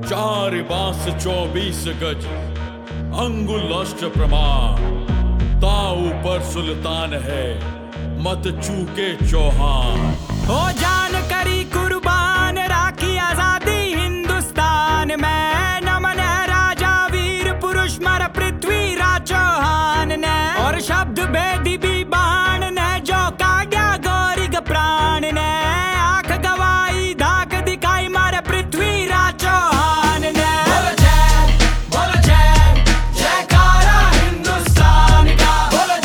4 बांस 24 गज अंगुल अष्ट प्रमाण, ताऊ पर सुल्तान है मत चूके चौहान। हो जान करी कुर्बान राखी आजादी हिंदुस्तान में, नमन है राजा वीर पुरुष मर पृथ्वीराज चौहान ने। और शब्द भेदी भी बाण ने जो काट्या गौरी प्राण ने, आंख गवाई धाक दिखाई मारे पृथ्वीराज चौहान ने। बोलो जय जयकारा हिंदुस्तान का, बोलो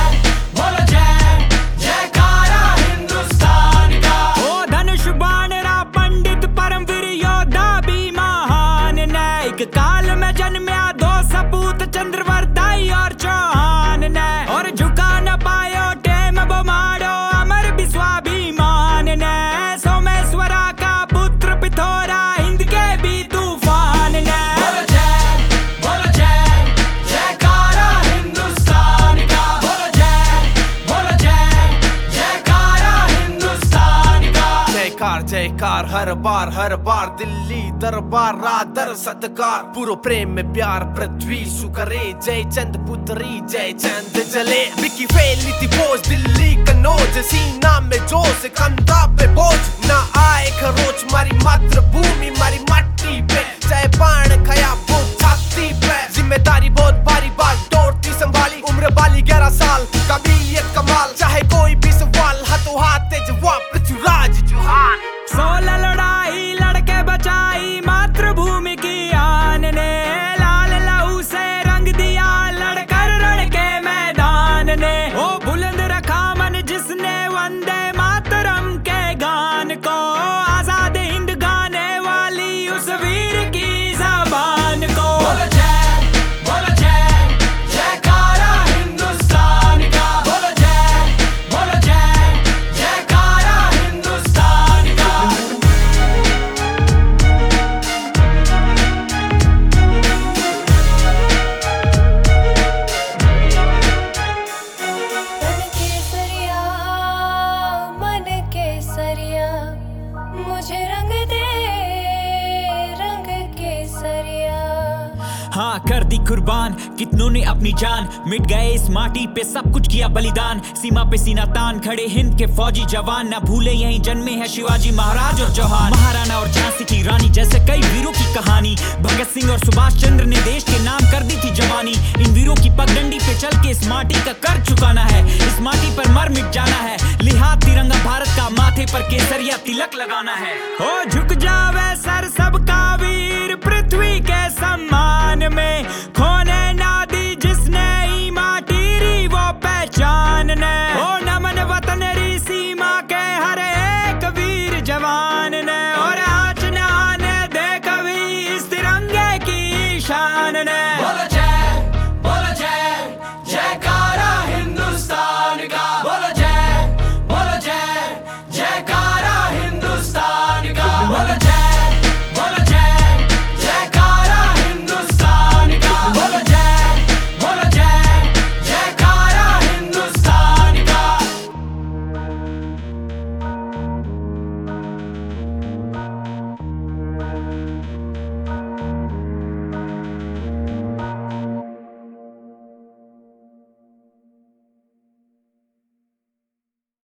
जय जयकारा हिंदुस्तान का। ओ धनुष बाण रा पंडित परमवीर योद्धा भी महान ने, एक काल में जन्मया 2 सपूत चंद्रवर्दाई और चौहान ने। और झुका न पायो टेम बोमाड़ो अमर भी स्वाभिमान ने, सोमेश्वरा का पुत्र पिथौरा हिंद के भी तूफान ने। बोलो जय जयकारा हिंदुस्तान का, बोलो जय जयकारा हिंदुस्तान का। जयकार जयकार हर बार दिल्ली दरबार रादर सत्कार, पूरो प्रेम में प्यार पृथ्वी सुकरे। जय चंद पुत्री जय चंद जले, बिकी फैली थी बोझ दिल्ली कनौज, सीना में जोश कंधा पे बोझ ना आए खरोच। मारी मातृभूमि मारी मट्टी पे, चाहे बाण खया वो छाती पे। जिम्मेदारी बहुत भारी बात दौड़ती संभाली, उम्र बाली 11 साल काबिलियत कमाल। चाहे कोई भी सवाल हाथों हाथ जवाब पृथ्वीराज चौहान। 16 लड़ाई लड़के बचाई मातृभूमि की आन ने, लाल लहू से रंग दिया लड़कर रण के मैदान ने। ओ बुलंद रखा मन जिसने वंदे मातरम के गान को, आजाद हिंद गाने वाली उस वीर की जबान को। बोलो जय जयकारा हिंदुस्तान का, बोलो जय जयकारा हिंदुस्तान का। मन केसरिया मुझे रंग केसरिया। हाँ कर दी कुर्बान कितनों ने अपनी जान, मिट गए इस माटी पे सब कुछ किया बलिदान। सीमा पे सीना तान खड़े हिंद के फौजी जवान, ना भूले यहीं जन्मे हैं शिवाजी महाराज और चौहान। महाराणा और झांसी की रानी जैसे कई वीरों की कहानी, भगत सिंह और सुभाष चंद्र ने देश के नाम कर दी थी जवानी। इन वीरों की पगडंडी पे चल के इस माटी का कर चुकाना है, इस माटी पर मर मिट जाना है। लिहाज तिरंगा भारत का, माथे पर केसरिया तिलक लगाना है। हो झुक जावे सर सबका वीर पृथ्वी के सम्मान में, खो